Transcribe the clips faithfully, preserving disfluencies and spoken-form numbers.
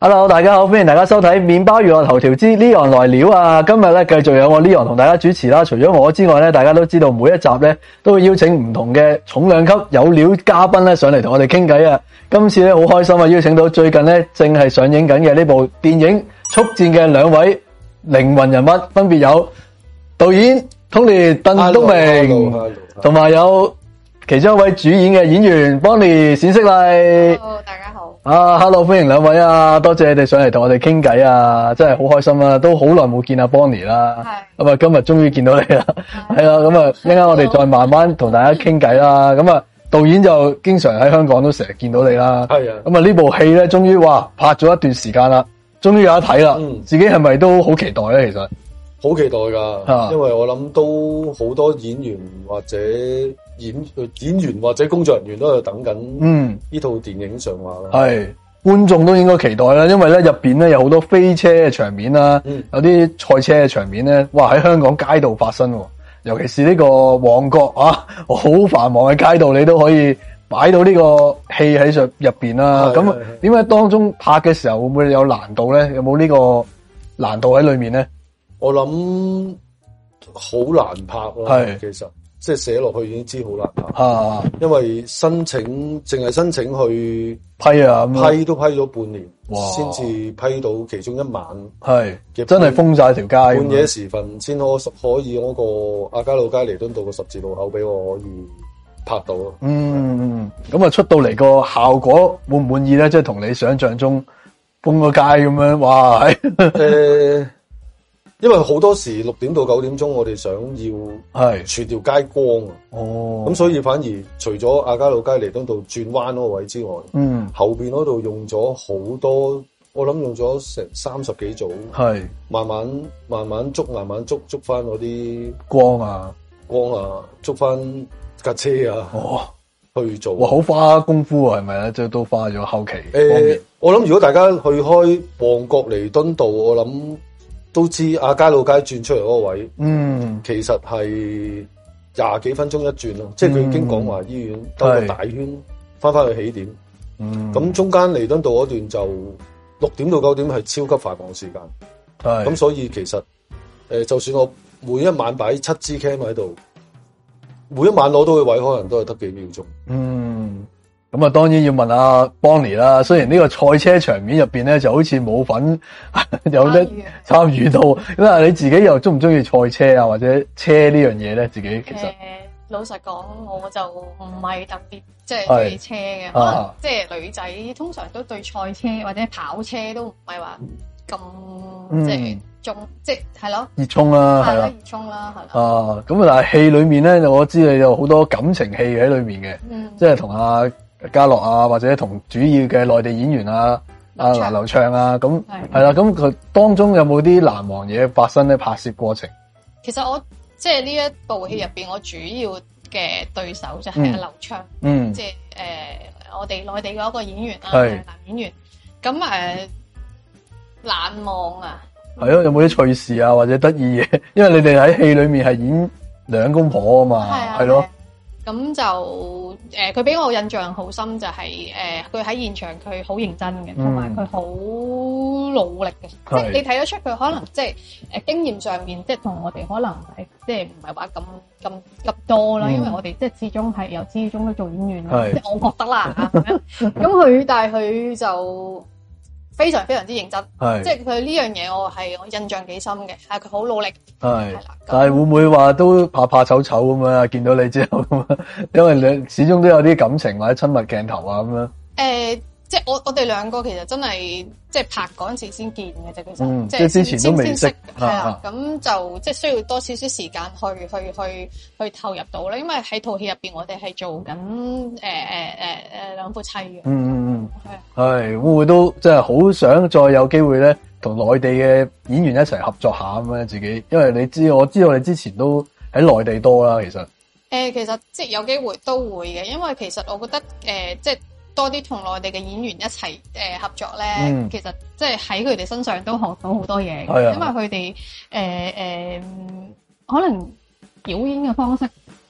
Hello， 大家好，歡迎大家收睇麵包娛樂頭條之 Leon 來料啊！今日咧繼續有我 Leon 同大家主持啦。除咗我之外咧，大家都知道每一集咧都會邀請唔同嘅重量級有料嘉賓咧上嚟同我哋傾偈啊！今次咧好開心啊，邀請到最近咧正係上映緊嘅呢部電影《速戰》嘅兩位靈魂人物，分別有導演 Tony 鄧東明，同埋有其中一位主演嘅演員 Bonnie 冼色麗。 Hello， 大家好。 啊 ，Hello， 歡迎兩位啊，多謝你哋上嚟同我哋傾偈啊，真係好開心啊，都好耐冇見阿 Bonnie 啦。係。咁啊，今日終於見到你啦。係啦，咁啊，一陣間我哋再慢慢同大家傾偈啦。咁啊，導演就經常喺香港都成日見到你啦。係啊。咁啊，呢部戲咧，終於哇拍咗一段時間啦，終於有得睇啦。嗯。自己係咪都好期待咧？其實。 好期待噶，啊、因為我諗都好多演員或者演演員或者工作人員都喺度等緊，嗯，呢套電影上畫啦。係觀眾都應該期待啦，因為咧入邊咧有好多飛車嘅場面啦，嗯、有啲賽車嘅場面咧，哇喺香港街道發生，尤其是呢個旺角啊，好繁忙嘅街道，你都可以擺到呢個戲喺上入邊啦。咁點解當中拍嘅時候會唔會有難度咧？有冇呢個難度喺裏面咧？ 我諗好難拍咯，係其實即係寫落去已經知好難拍，啊，因為申請淨係申請去批啊， 批都批咗半年，先至批到其中一晚， 係真係封晒條街， 半夜時分先可可以嗰個亞皆老街彌敦道個十字路口俾我可以拍到咯。 嗯，咁啊出到嚟個效果滿唔滿意咧？即係同你想象中封個街咁樣，哇！ 誒。因為好多時六點到九點鐘，我哋想要係全條街光啊，哦，咁所以反而除咗亞皆老街彌敦道轉彎嗰個位之外，嗯，後邊嗰度用咗好多，我諗用咗成三十幾組，係慢慢慢慢捉，慢慢捉捉翻嗰啲光啊光啊，捉翻架車啊，哦，去做， 哇，好花功夫啊，係咪咧？即係都花咗後期。 誒、呃，我諗如果大家去開旺角彌敦道，我諗。都知亞皆老街轉出嚟嗰個位，嗯，其實係廿幾分鐘一轉咯，嗯、即係佢已經廣華醫院兜個大圈，翻翻去起點，嗯，咁中間彌敦道嗰段就六點到九點係超級繁忙時間，係，咁所以其實誒、呃，就算我每一晚擺七支 cam 喺度，每一晚攞到嘅位可能都係得幾秒鐘，嗯。 咁啊，當然要問阿 Bonnie 啦。雖然呢個賽車場面入邊咧，就好似冇份有得參與到，咁啊，你自己又中唔中意賽車啊，或者車呢樣嘢咧？自己其實， 誒，老實講，我就唔係特別即係中意車嘅，可能即係女仔通常都對賽車或者跑車都唔係話咁即係中，即係係咯， 熱衷啦，係啦， 熱衷啦，係啦。 啊，咁啊，但係戲裏面咧，我知你有好多感情戲喺裏面嘅，嗯、即係同阿家樂啊，或者同主要嘅內地演員啊，阿劉劉暢啊，咁係啦，咁佢當中有冇啲難忘嘢發生咧？拍攝過程， 其實我即係呢一部戲入邊，我主要嘅對手就係阿劉暢，嗯，即係誒、呃、我哋內地嘅一個演員啦，男演員。咁誒、呃、難忘啊， 係咯，有冇啲趣事啊，或者得意嘢？因為你哋喺戲裏面係演兩公婆啊嘛，係咯。 咁就誒，佢俾我印象好深就係、是、誒，佢喺現場佢好認真嘅，同埋佢好努力嘅，即係你睇得出佢可能即係誒經驗上面，即係同我哋可能係即係唔係話咁咁咁多啦，嗯、因為我哋即係始終係由始至終都做演員，即係我覺得啦嚇。咁佢但係佢就非常非常之認真，即係佢呢樣嘢我係我印象幾深嘅，係佢好努力。係， 但係會唔會話都怕怕醜醜咁樣啊？見到你之後咁啊，因為你始終都有啲感情或者親密鏡頭啊咁樣。誒、 呃，即係我我哋兩個其實真係即係拍嗰陣時先見嘅啫，其實、 嗯、即係之前都未識， 係啊，咁就即係需要多少少時間去去去去投入到咧，因為喺套戲入邊我哋係做緊誒誒誒誒兩夫妻嘅。嗯嗯嗯，係係會唔會都即係好想再有機會咧？同內地嘅演員一齊合作下咁樣自己，因為你知我知道你之前都喺內地多啦，其實。誒、 呃，其實即係有機會都會嘅，因為其實我覺得誒、呃，即係多啲同內地嘅演員一齊誒、呃、合作咧，嗯、其實即係喺佢哋身上都學到好多嘢。係啊，因為佢哋誒誒，可能表演嘅方式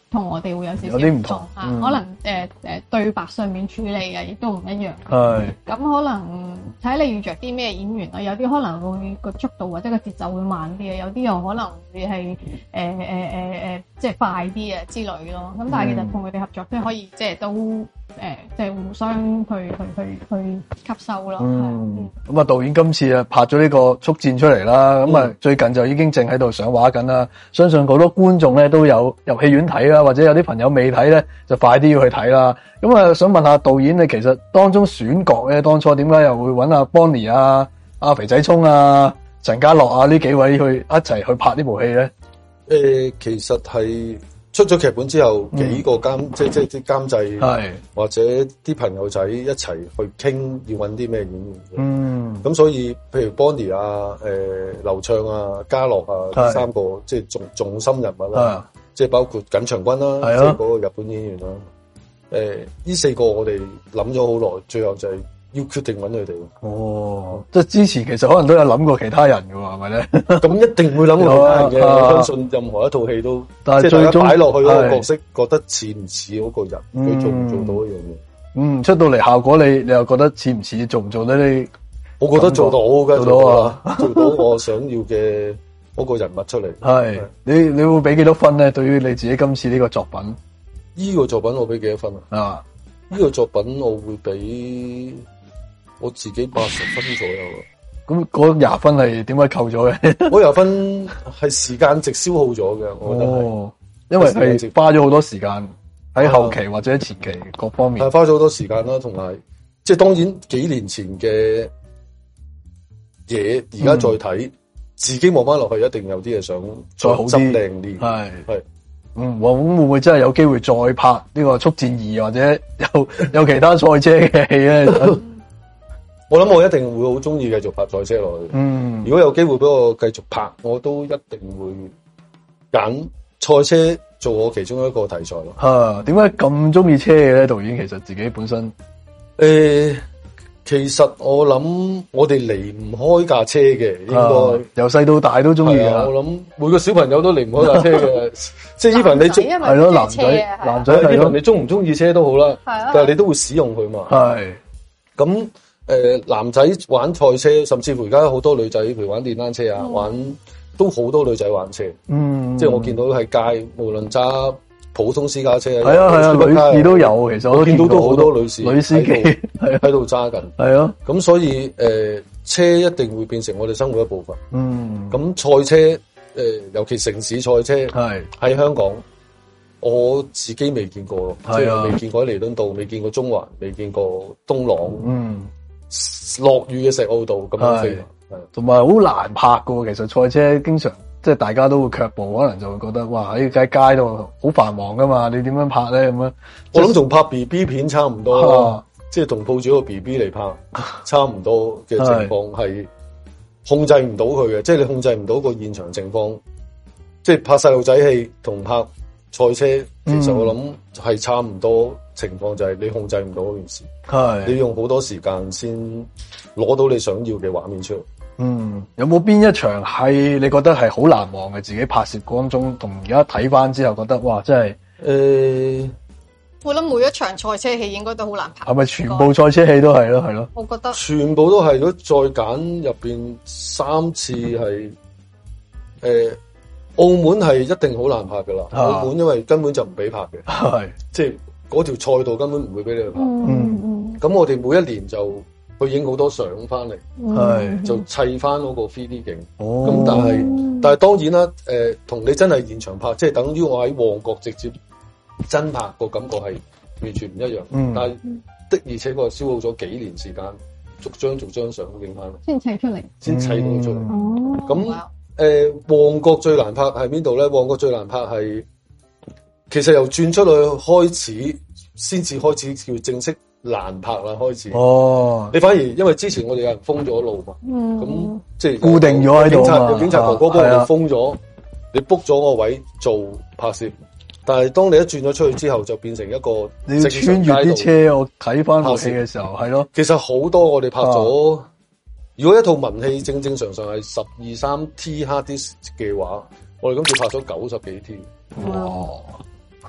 同我哋會有少少有啲唔同嚇， 嗯可能誒誒、呃、對白上面處理嘅亦都唔一樣。 係咁可能睇你遇着啲咩演員啦，有啲可能會個速度或者個節奏會慢啲嘅，有啲又可能會係誒誒誒誒即係快啲啊之類咯。咁但係其實同佢哋合作，即係可以即係都誒即係互相去去去去吸收咯。 嗯，咁啊導演今次啊拍咗呢個《速戰》出嚟啦，咁啊、嗯、最近就已經正喺度上畫緊啦。相信好多觀眾咧都有入戲院睇啦，或者有啲朋友未睇咧，就快啲要去睇啦。咁啊，想問下導演，你其實當中選角咧，當初點解又會揾阿 Bonnie 啊、阿肥仔聰啊、陳家樂啊呢幾位去一齊去拍呢部戲咧？ 誒、呃，其實係出咗劇本之後，嗯、幾個監即即啲監製，係或者啲朋友仔一齊去傾，要揾啲咩演員。嗯，咁所以譬如 Bonnie 啊、誒、呃、劉暢啊、家樂啊呢三個即係重重心人物啦，即係包括緊長軍啦，即係嗰個日本演員啦。誒、呃，呢四個我哋諗咗好耐，最後就係要決定揾佢哋。哦， 即係之前其實可能都有諗過其他人㗎喎，係咪咧？ 咁一定會諗過其他人嘅，我相信任何一套戲都，但係最終擺落去嗰個角色，覺得似唔似嗰個人，佢做唔做到一樣嘢？ 嗯，出到嚟效果你你又覺得似唔似？做唔做得你？ 我覺得做到嘅， 做到啊， 做到我想要嘅嗰個人物出嚟。 係你你會俾幾多分咧？對於你自己今次呢個作品？ 呢個作品我俾幾多分啊？ 啊， 呢個作品我會俾我自己八十分左右。 咁嗰廿分係點解扣咗嘅？ 嗰廿分係時間值消耗咗嘅，我覺得係、哦， 因為係花咗好多時間喺後期或者前期各方面。 係花咗好多時間啦，同埋即係當然幾年前嘅嘢，而家再睇、嗯，自己望翻落去，一定有啲嘢想再好啲、 靚啲。係係。 嗯，咁會唔會真係有機會再拍呢個《速戰二》或者有有其他賽車嘅戲咧？ 我諗我一定會好中意繼續拍賽車落去。嗯，如果有機會俾我繼續拍，我都一定會揀賽車做我其中一個題材咯。 吓，點解咁中意車嘅咧？導演其實自己本身， 誒、欸。其實我諗我哋離唔開架車嘅，應該由細到大都中意嘅。 我諗每個小朋友都離唔開架車嘅，即係 even 你中係咯男仔， 男仔 even 你中唔中意車都好啦，但係你都會使用佢嘛。係咁誒、呃，男仔玩賽車，甚至乎而家好多女仔，譬如玩電單車啊，嗯、玩都好多女仔玩車。嗯，即係我見到喺街，無論揸普通私家車，係啊係啊，女士都有。其實我都見到都好多女士女司機喺度揸緊。係啊，咁所以誒、呃，車一定會變成我哋生活一部分。嗯，咁賽車誒、呃，尤其城市賽車係喺香港，我自己未見過咯，即係未見過喺彌敦道，未見過中環，未見過東朗。嗯，落雨嘅石澳道咁樣飛，同埋好難拍噶。其實賽車經常。即係大家都會卻步，可能就會覺得哇喺街街度好繁忙噶嘛，你點樣拍咧咁樣？我諗同拍 B B 片差唔多咯、啊，即係同抱住個 B B 嚟拍差唔多嘅情況，係控制唔到佢嘅，即係你控制唔到個現場情況。即係拍細路仔戲同拍賽車，其實我諗係差唔多情況，就係你控制唔到嗰件事，係你用好多時間先攞到你想要嘅畫面出嚟。嗯，有冇邊一場係你覺得係好難忘嘅？自己拍攝當中，同而家睇翻之後覺得哇，真係誒、呃， 我諗每一場賽車戲應該都好難拍。 係咪全部賽車戲都係咯？係咯， 我覺得全部都係。如果再揀入邊三次係誒、呃，澳門係一定好難拍噶啦、啊。澳門因為根本就唔俾拍嘅，係即係嗰條賽道根本唔會俾你去拍。嗯嗯，咁我哋每一年就。佢影好多相翻嚟，係、嗯、就砌翻嗰個 three D 景。哦，咁但係但係當然啦，誒、呃，同你真係現場拍，即係等於我喺旺角直接真拍個感覺係完全唔一樣。嗯，但係的而且確消耗咗幾年時間，逐張逐張相影翻嚟，先砌出嚟，先砌到出嚟。哦，咁誒、呃，旺角最難拍係邊度咧？旺角最難拍係其實由轉出去開始，先至開始叫正式。難拍啦，開始哦！你反而因為之前我哋有人封咗路嘛，咁、嗯、即係固定咗喺度啊！有警察哥哥幫我哋封咗，你 book 咗個位做拍攝，但係當你一轉咗出去之後，就變成一個你要穿越啲車。我睇翻套戲嘅時候，係咯，其實好多我哋拍咗、啊。如果一套文戲正正常常係十二三 T hard disk 嘅話，我哋今次拍咗九十幾 T。哇！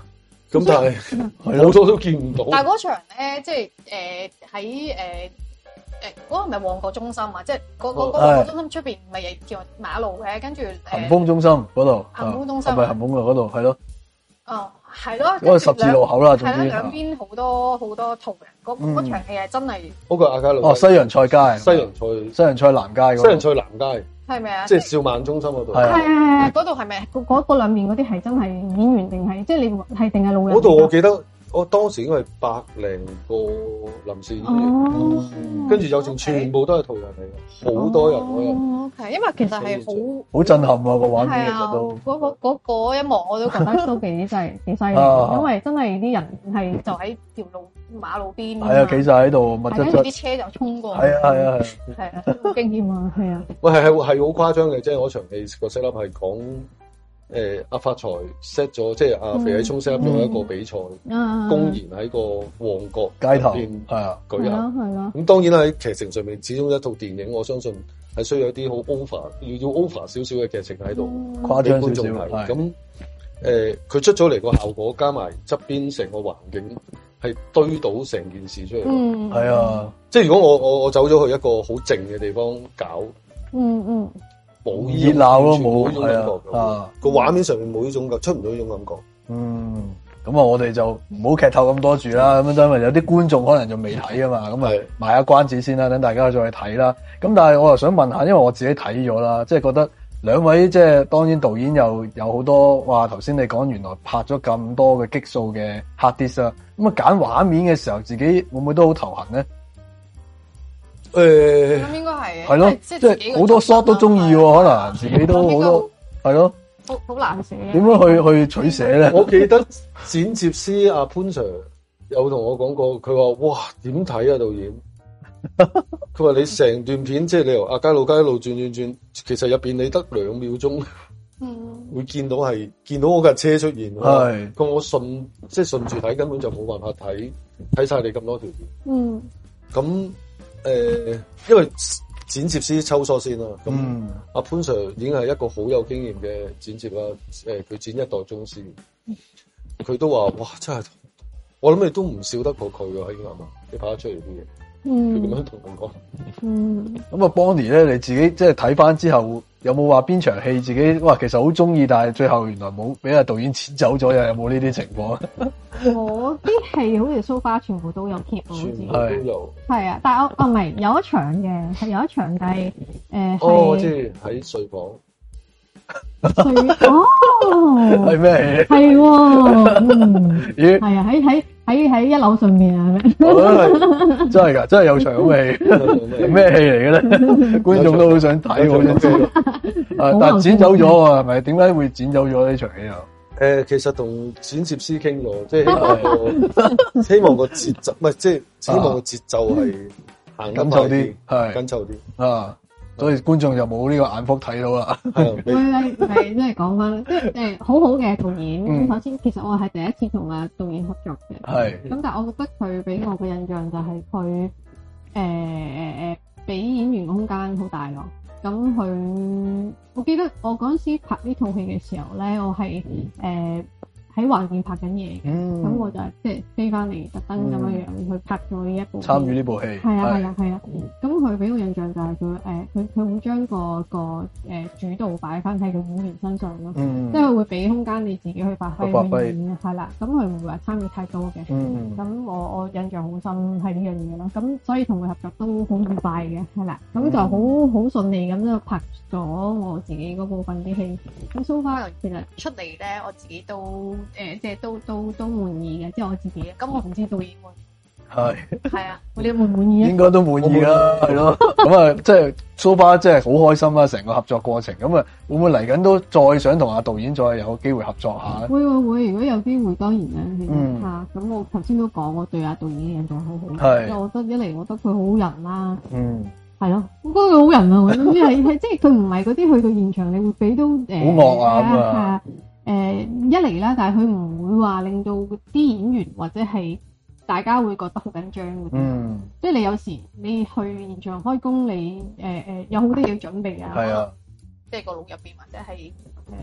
咁但係好多都見唔到。 但係嗰場咧，即係誒喺誒誒嗰個係咪旺角中心啊？即係嗰嗰嗰個旺角中心出邊唔係條馬路嘅，跟住恒豐中心嗰度， 恒豐中心係咪恒豐路嗰度？係咯。 哦，係咯， 嗰個十字路口啦，總之係啦，兩邊好多好多途人，嗰嗰場戲係真係。 嗰個亞皆老哦，西洋菜街， 西洋菜西洋菜南街嗰個。 西洋菜南街係咪啊？ 即係兆萬中心嗰度。 係係係，嗰度係咪？嗰嗰嗰兩邊嗰啲係真係演員定係即係你係定係路人？ 嗰度我記得。我當時應該係百零個臨時演員，跟住有剩全部都係途人嚟嘅，好多人嗰日。 哦，係，因為其實係好好震撼喎個畫面，其實都嗰個嗰個一幕我都覺得都幾真係幾犀利，因為真係啲人係就喺條路馬路邊。係啊，企晒喺度，密質質。 跟住啲車就衝過。係啊係啊係。 係啊，好驚險啊，係啊。 喂，係係係好誇張嘅，即係嗰場戲個 set up 係講。誒阿發財 set 咗，即係阿肥仔聰 set up 咗一個比賽，公然喺個旺角街頭邊係啊舉行， 係咯。 咁當然啦，喺劇情上面，始終一套電影，我相信係需要一啲好 over，要要 over 少少嘅劇情喺度， 誇張俾觀眾睇。咁誒，佢出咗嚟個效果，加埋側邊成個環境係堆到成件事出嚟。 嗯， 係啊， 即係如果我我我走咗去一個好靜嘅地方搞， 嗯嗯。 冇熱鬧咯，冇呢種感覺啊！個畫面上面冇呢種感，出唔到呢種感覺。 嗯，咁啊，我哋就唔好劇透咁多住啦。咁因為有啲觀眾可能仲未睇啊嘛，咁啊賣下關子先啦，等大家再去睇啦。咁但係我又想問下，因為我自己睇咗啦，即係覺得兩位即係當然導演又有好多話，頭先你講原來拍咗咁多嘅激素嘅 hard disk 啊，咁啊揀畫面嘅時候，自己會唔會都好頭痕咧？ 誒， 咁應該係係咯，即係好多 shot 都中意喎，可能自己都好多係咯， 好好難寫。 點樣去去取捨咧？ 我記得剪接師阿潘 Sir 有同我講過，佢話：哇，點睇啊，導演？佢話你成段片即係你由亞皆老街一路轉轉轉，其實入邊你得兩秒鐘，嗯，會見到係見到嗰架車出現。係，咁我順即係順住睇，根本就冇辦法睇睇晒你咁多條片。嗯，咁。誒、呃，因為剪接師抽疏先啦，咁阿、嗯啊、潘 Sir 已經係一個好有經驗嘅剪接啦。誒、呃，佢剪一代宗師，佢都話：哇，真係，我諗你都唔少得過佢㗎，應該係嘛？你拍得出嚟啲嘢，嗯，佢咁樣同我講。嗯，咁啊，Bonnie 咧，你自己即係睇翻之後，有冇話邊場戲自己哇，其實好中意，但係最後原來冇俾阿導演剪走咗，又有冇呢啲情況啊？ 我啲戲好似 so far 全部都有 keep，好似全部都有。 係啊，但係我哦唔係有一場嘅，係有一場，但係誒哦，即係喺睡房。 睡哦， 係咩戲？ 係喎，嗯，係啊，喺喺喺喺一樓上面啊，係咪？ 真係㗎，真係有場咁嘅戲，係咩戲嚟嘅咧？觀眾都好想睇，好想知道。啊，但係剪走咗啊，係咪？點解會剪走咗呢場戲啊？ 誒，其實同剪接師傾咗，即係希望個希望個節奏，唔係即係希望個節奏係行緊湊啲，係緊湊啲啊，所以觀眾就冇呢個眼福睇到啦。係， 係即係講翻，即係誒好好嘅導演。咁首先，其實我係第一次同阿導演合作嘅，係。咁但係我覺得佢俾我嘅印象就係佢誒誒誒俾演員空間好大咯。咁佢，我記得我嗰陣時拍呢套戲嘅時候咧，我係誒喺橫店拍緊嘢嘅，咁、嗯、我就即係飛翻嚟，特登咁樣樣去拍咗呢一部參與呢部戲。 係啊係啊係啊，咁佢俾我印象就係佢誒，佢佢會將個個誒、呃、主導擺翻喺個演員身上咯，嗯、即係佢會俾空間你自己去發揮嘅演，係啦，咁佢唔會話參與太多嘅。咁、嗯、我我印象好深係呢樣嘢咯，咁所以同佢合作都好愉快嘅，係啦，咁就好好順利咁就拍咗我自己嗰部分啲戲。咁 so far 其實出嚟咧，我自己都。誒，即係都都都滿意嘅，即係我自己。咁我唔知導演會係係啊，你哋滿唔滿意啊？應該都滿意啦，係咯。咁啊，即係 so far 即係好開心啦，成個合作過程。咁啊，會唔會嚟緊都再想同阿導演再有機會合作下？ 會會會，如果有機會當然啦。嗯。嚇，咁我頭先都講，我對阿導演嘅印象好好。係。我覺得一嚟，我覺得佢好人啦。嗯。係咯，我覺得佢好人啊！我總之係係，即係佢唔係嗰啲去到現場，你會俾到誒好惡啊咁啊。 誒、呃、一嚟啦，但係佢唔會話令到啲演員或者係大家會覺得好緊張嗰啲。嗯，即係你有時你去現場開工，你誒誒、呃、有好多嘢要準備啊。係啊，即係個腦入邊或者係誒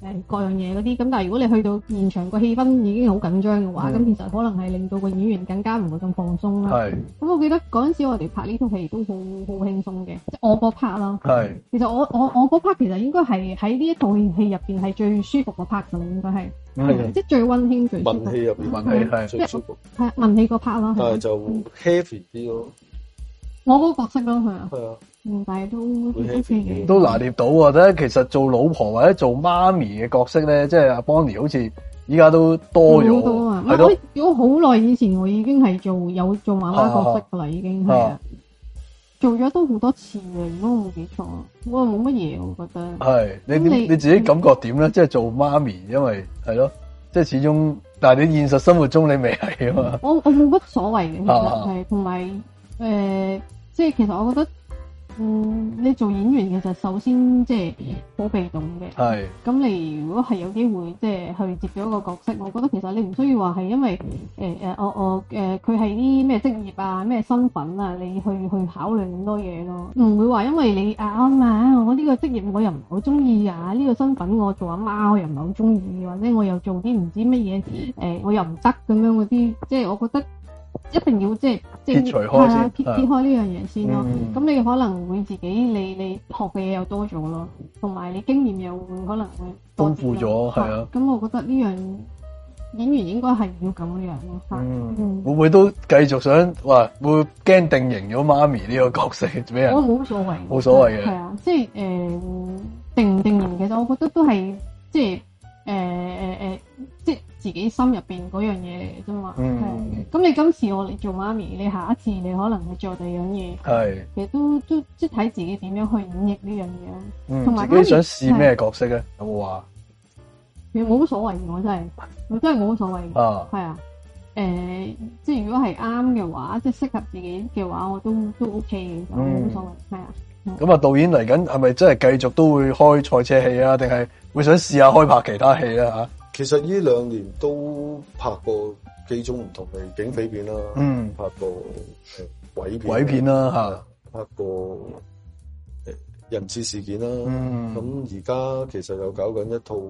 各樣嘢嗰啲。咁但係如果你去到現場個氣氛已經好緊張嘅話，咁、嗯、其實可能係令到個演員更加唔會咁放鬆啦。係。咁我記得嗰陣時我哋拍呢套戲都好好輕鬆嘅，即係我嗰 part 啦。係。其實我我我嗰 part 其實應該係喺呢一套戲入邊係最舒服個 part 㗎啦，應該係。係。即係最溫馨最舒服。文戲入邊。文戲係最舒服。係文戲個 part 啦。但係就 heavy 啲咯。我嗰個角色咯，係啊。係啊。嗯，但係都 O K 嘅， 都拿捏到啊！咧，其實做老婆或者做媽咪嘅角色咧，即係阿 Bonnie 好似依家都多咗，係咯。 如果好耐以前，我已經係做有做媽媽角色噶啦，已經係啊，做咗都好多次嘅。如果我冇記錯，我冇乜嘢，我覺得。係你你你自己感覺點咧？即係做媽咪，因為係咯，即係始終，但係你現實生活中你未係啊嘛。 我我冇乜所謂嘅，其實係同埋誒，即係其實我覺得。嗯，你做演員其實首先即係好被動嘅，係。咁你如果係有機會即係去接咗一個角色，我覺得其實你唔需要話係因為誒誒我我誒佢係啲咩職業啊咩身份啊，你去去考慮咁多嘢咯，唔會話因為你啊啊嘛，我呢個職業我又唔好中意啊，呢個身份我做阿媽我又唔係好中意，或者我又做啲唔知乜嘢誒我又唔得咁樣嗰啲，即係我覺得。一定要即係即係撇除開先，撇撇開呢樣嘢先咯。咁、嗯、你可能會自己你你學嘅嘢又多咗咯，同埋你經驗又會可能會豐富咗，係啊。咁我覺得呢樣演員應該係要咁樣咯。嗯，嗯會唔會都繼續想話會驚定型咗媽咪呢個角色俾人？ 我冇所謂， 冇所謂嘅。 係啊，即係誒、呃、定唔定型，其實我覺得都係即係誒誒誒，即係。自己心入邊嗰樣嘢嚟嘅啫嘛，係、嗯。咁你今次我嚟做媽咪，你下一次你可能係做第二樣嘢，係。其實都都即係睇自己點樣去演繹呢樣嘢。嗯，同埋自己想試咩角色咧？有冇話？ 你冇乜所謂，我真係，我真係冇乜所謂。啊，係啊。誒、呃，即係如果係啱嘅話，即係適合自己嘅話，我都都 OK 嘅，冇乜所謂。係啊。 咁啊，導演嚟緊係咪真係繼續都會開賽車戲啊？定係會想試下開拍其他戲咧？吓？ 其實呢兩年都拍過幾種唔同嘅警匪片啦，嗯，拍過誒鬼片， 鬼片啦吓， 拍過誒人質事件啦，咁而家其實又搞緊一套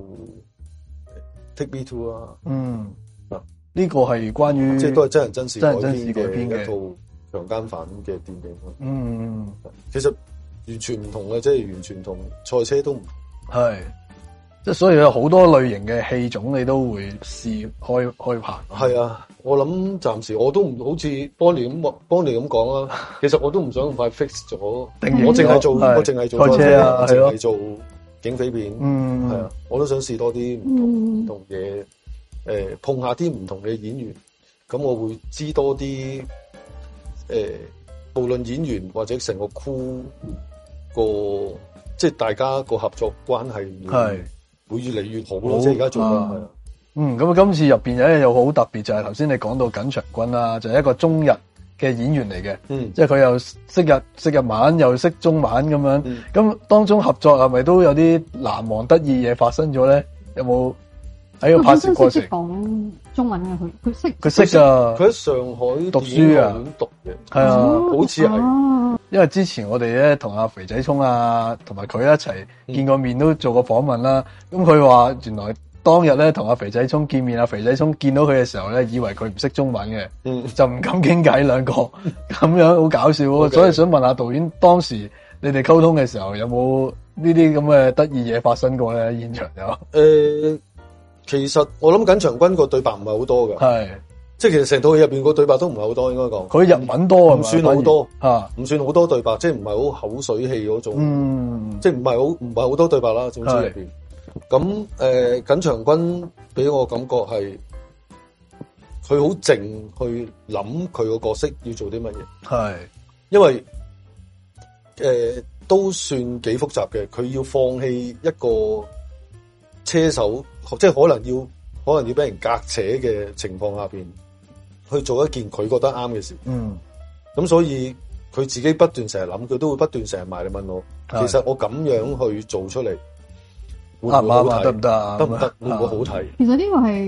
Take Me To 啦， 嗯，嗱呢個係關於即係都係真人真事改編嘅一套強姦犯嘅電影咯，嗯，其實完全唔同嘅，即係完全同賽車都唔係。即係所以有好多類型嘅戲種，你都會試開開拍。 係啊，我諗暫時我都唔好似 Bonnie 咁，Bonnie 咁講啦。其實我都唔想咁快 fix 咗，我淨係做，我淨係做賽車啊，淨係做警匪片。嗯，係啊，我都想試多啲唔同唔同嘢，誒，碰下啲唔同嘅演員，咁我會知多啲，誒，無論演員或者成個 crew 個，即係大家個合作關係係。會越嚟越好咯，即係而家做緊係啊。 嗯，咁啊，今次入邊有一樣又好特別，就係頭先你講到緊長君啦，就係、是、一個中日嘅演員嚟嘅。嗯，即係佢又識日識日文，又識中文咁樣。咁、嗯、當中合作係咪都有啲難忘得意嘢發生咗咧？有冇喺個拍攝過程？佢講中文嘅佢，佢識佢識噶。 佢喺上海讀書啊， 讀嘅係啊， 好似係。啊因為之前我哋咧同阿肥仔聰啊，同埋佢一齊見過面，都做過訪問啦。咁佢話原來當日咧同阿肥仔聰見面，阿肥仔聰見到佢嘅時候咧，以為佢唔識中文嘅，嗯、就唔敢傾偈兩個，咁樣好搞笑。Okay. 所以想問下導演，當時你哋溝通嘅時候有冇呢啲咁嘅得意嘢發生過咧？現場有？誒、 呃，其實我諗緊長君個對白唔係好多㗎。係。即係其實成套戲入邊個對白都唔係好多，應該講佢日文多，唔算好多吓，唔算好多對白，即係唔係好口水戲嗰種，嗯、即係唔係好唔係好多對白啦。總之入邊咁誒，緊長君俾我感覺係佢好靜去諗佢個角色要做啲乜嘢，係因為誒、呃、都算幾複雜嘅，佢要放棄一個車手，即係可能要可能要俾人隔扯嘅情況下邊。去做一件佢覺得啱嘅事，嗯，咁所以佢自己不斷成日諗，佢都會不斷成日埋嚟問我，其實我咁樣去做出嚟，會唔會好睇？得唔得？得唔得？會唔會好睇？ 其實呢個係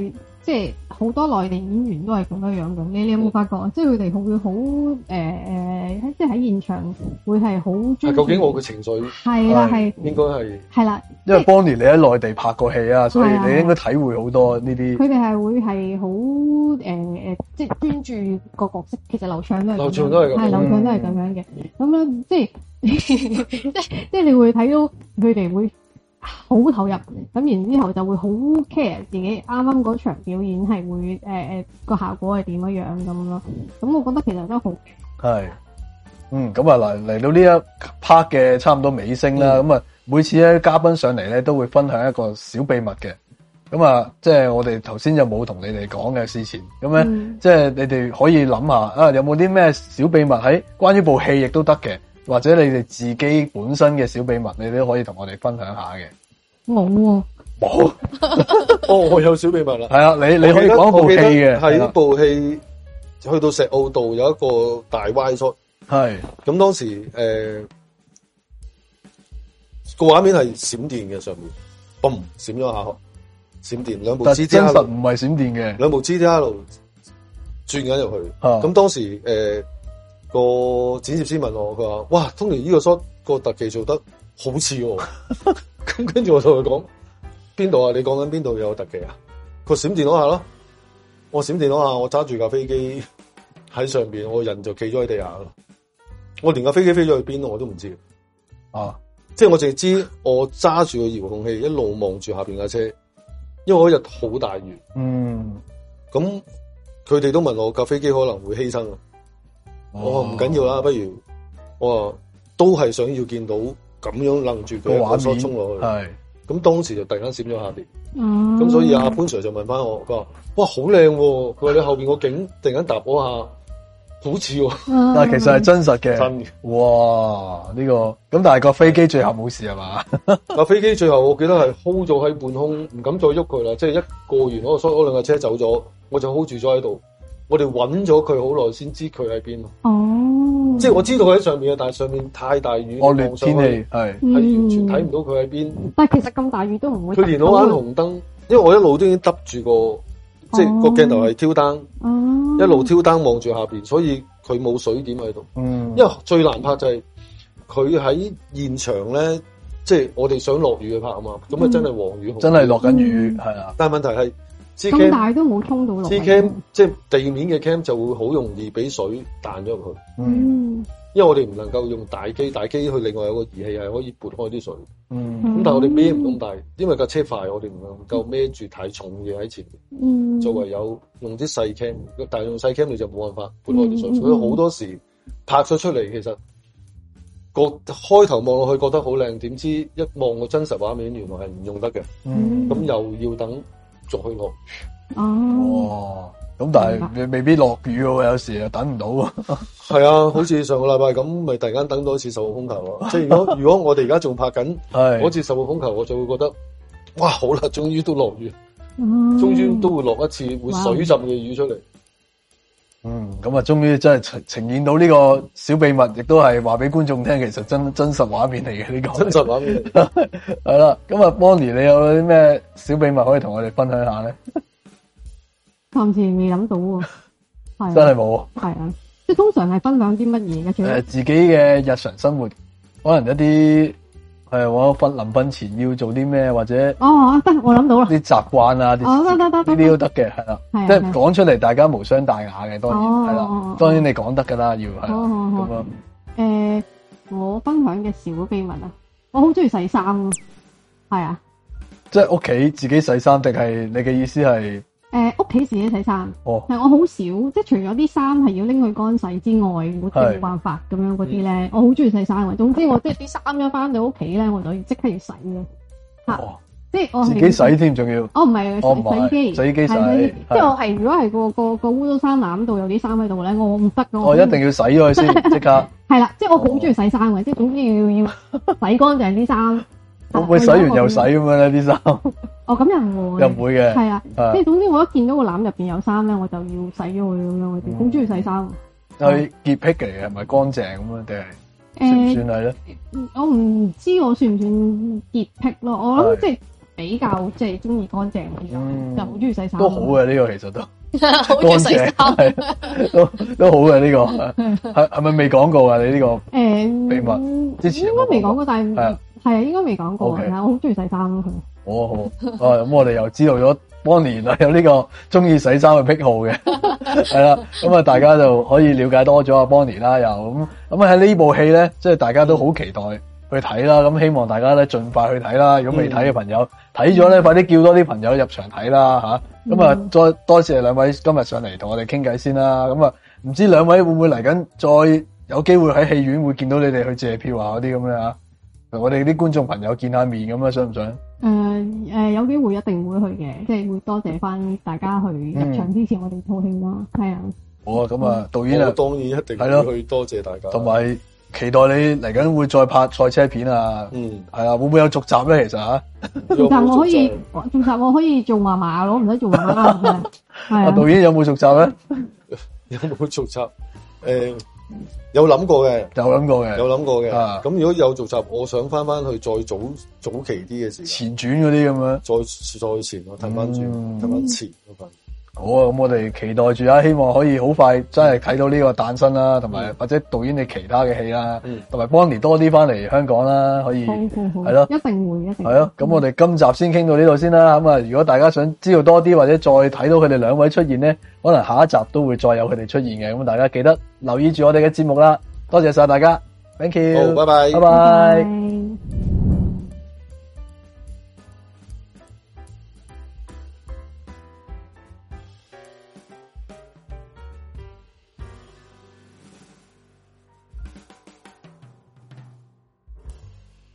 即係好多內地演員都係咁樣樣嘅。你你有冇發覺啊？即係佢哋會好誒誒，即係喺現場會係好專注。 究竟我嘅情緒係啦係應該係係啦， 因為 Bonnie 你喺內地拍過戲啊，所以你應該體會好多呢啲。 佢哋係會係好誒誒，即係專注個角色。其實劉暢都係， 劉暢都係咁， 係劉暢都係咁樣嘅。咁樣即係即係即係你會睇到佢哋會好投入，咁然之後就會好 care 自己啱啱嗰場表演係會誒誒個效果係點樣樣咁咯。咁我覺得其實都好係，嗯，咁啊嚟嚟到呢一 part 嘅差唔多尾聲啦。咁、嗯、啊，每次咧嘉賓上嚟咧都會分享一個小秘密嘅。咁啊，即係我哋頭先就冇同你哋講嘅事前，咁咧、嗯、即係你哋可以諗下啊，有冇啲咩小秘密喺關於部戲亦都得嘅。或者你哋自己本身嘅小秘密，你都可以同我哋分享下嘅。 冇喎， 冇。哦，我有小秘密啦。 係啊，你你可以講部戲嘅。 係呢部戲去到石澳道有一個大 Y shot。係。咁當時誒個畫面係閃電嘅上面，嘣閃咗下，閃電兩部 G T R 唔係閃電嘅， 兩部 G T R 轉緊入去。咁、啊、當時誒。呃個剪接師問我，佢話：哇，Tony呢個 shot 個特技做得好似喎。咁跟住我就佢講邊度啊？你講緊邊度有特技啊？佢閃電嗰下咯。我閃電嗰下，我揸住架飛機喺上邊，我人就企咗喺地下咯。我連架飛機飛咗去邊我都唔知。啊，即係我淨係知我揸住個遙控器一路望住下邊架車，因為嗰日好大雨。嗯。咁佢哋都問我架飛機可能會犧牲啊。我話唔緊要啦，不如我話都係想要見到咁樣愣住佢個畫面衝落去。係咁當時就突然間閃咗下邊。咁、嗯、所以阿潘 Sir 就問翻我，佢話：哇，好靚喎！佢話你後邊個景突然間搭嗰下，好似喎。 但係其實係真實嘅。 真嘅。 哇！呢、這個咁，但係個飛機最後冇事係嘛？ 架飛機最後我記得係 hold 咗喺半空，唔敢再喐佢啦。即係一過完嗰個所嗰兩架車走咗，我就 hold 住咗喺度。我哋揾咗佢好耐先知佢喺邊咯。哦，即係我知道佢喺上面嘅，但係上面太大雨， 惡劣天氣係係完全睇唔到佢喺邊。 但係其實咁大雨都唔會。 佢連攞眼紅燈，因為我一路都已經揼住個，哦、即係個鏡頭係挑燈，哦、一路挑燈望住下邊，所以佢冇水點喺度。嗯，因為最難拍就係佢喺現場咧，即係我哋想落雨去拍啊嘛，咁啊真係黃雨紅雨， 真係落緊雨係啊。 但係問題係。 咁大都冇衝到落。 G cam 即係地面嘅 cam 就會好容易俾水彈咗入去。嗯，因為我哋唔能夠用大機，大機去另外有個儀器係可以撥開啲水。嗯，咁但係我哋孭唔到大，因為架車快，我哋唔能夠孭住太重嘢喺前面。嗯，就唯有用啲細 cam，但係用細 cam 你就冇辦法撥開啲水。所以好多時拍咗出嚟，其實個開頭望落去覺得好靚，點知一望個真實畫面，原來係唔用得嘅。嗯，咁又要等。再去落哦，咁但係你未必落雨喎，有時又等唔到喎。 係啊，好似上個禮拜咁，咪突然間等到一次十號風球咯。即係如果如果我哋而家仲拍緊，嗰次十號風球，我就會覺得，哇，好啦，終於都落雨，嗯、終於都會落一次會水浸嘅雨出嚟。 嗯，咁啊，終於真係呈呈現到呢個小秘密，亦都係話俾觀眾聽，其實真真實畫面嚟嘅呢個。 真實畫面係啦，咁啊 Bonnie 你有啲咩小秘密可以同我哋分享下咧？ 暫時未諗到喎，係真係冇。係啊，即係通常係分享啲乜嘢嘅？誒、 呃，自己嘅日常生活，可能一啲。係我瞓臨瞓前要做啲咩，或者哦得，我諗到啦， 啲習慣啊， 哦得得得， 呢啲都得嘅，係啦，即係講出嚟大家無傷大雅嘅，當然係啦、哦，當然你講得噶啦，要係咁啊。 誒，我分享嘅小秘密啊，我好中意洗衫咯，係啊， 即係屋企自己洗衫，定係你嘅意思係？ 誒，屋企自己洗衫，哦，係我好少，即係除咗啲衫係要拎去乾洗之外，我冇辦法咁樣嗰啲咧，我好中意洗衫嘅。總之我即係啲衫一翻到屋企咧，我就要即刻要洗嘅，吓、哦，即係我自己洗添，仲要， 哦唔係洗洗機， 洗機洗， 即係我係如果係個個個污糟衫籃度有啲衫喺度咧，我唔得噶， 我一定要洗咗佢先，即刻， 係啦，即係我好中意洗衫嘅，即係總之要要洗乾淨啲衫。 會唔會洗完又洗咁樣咧啲衫？ 哦，咁又唔會， 又唔會嘅， 係啊，即係總之我一見到個籃入邊有衫咧，我就要洗咗佢咁樣嗰啲，好中意洗衫。 係潔癖嚟嘅，係咪乾淨咁啊？定係算唔算係咧？ 我唔知我算唔算潔癖咯。我諗即係比較即係中意乾淨嗰啲人，就好中意洗衫。 都好嘅呢個其實都好中意洗衫， 都都好嘅呢個係係咪未講過啊？你呢個誒秘密之前應該未講過，但係係啊係啊，應該未講過。 Okay 係啊，我好中意洗衫咯佢。 好好啊，咁我哋又知道咗Bonnie原來有呢個中意洗衫嘅癖好嘅，係啦，咁啊大家就可以了解多咗阿 Bonnie 啦，又咁咁喺呢部戲咧，即係大家都好期待去睇啦，咁希望大家咧盡快去睇啦。如果未睇嘅朋友睇咗咧，快啲叫多啲朋友入場睇啦吓。咁啊，再多謝兩位今日上嚟同我哋傾偈先啦。咁啊，唔知兩位會唔會嚟緊再有機會喺戲院會見到你哋去借票啊嗰啲咁咧吓？我哋啲觀眾朋友見下面咁啊，想唔想？ 誒誒、呃，有機會一定會去嘅，即係會多謝翻大家去入場支持我哋套戲啦。係啊， 好啊，咁啊，導演啊， 我當然一定係咯會去多謝大家， 同埋期待你嚟緊會再拍賽車片啊。 嗯， 係啊，會唔會有續集咧？其實吓， 續集我可以，續集我可以做嫲嫲咯，唔使做媽媽嘅。係啊， 啊， 導演有冇續集咧？ 有冇續集？誒、呃，有諗過嘅， 有諗過嘅， 有諗過嘅。咁、 啊、 如果有續集，我想翻翻去再早早期啲嘅時間， 前傳嗰啲咁樣， 再再前我睇翻轉，睇翻前嗰份。 好啊，咁我哋期待住啊，希望可以好快真係睇到呢個誕生啦，同埋、嗯、或者導演你其他嘅戲啦，同埋 Bonnie 多啲翻嚟香港啦，可以係咯， 一定會，一定會係咯。咁我哋今集先傾到呢度先啦。咁啊，如果大家想知道多啲或者再睇到佢哋兩位出現咧，可能下一集都會再有佢哋出現嘅。咁大家記得留意住我哋嘅節目啦。多謝晒大家 ，thank you， 好，拜拜， 拜拜。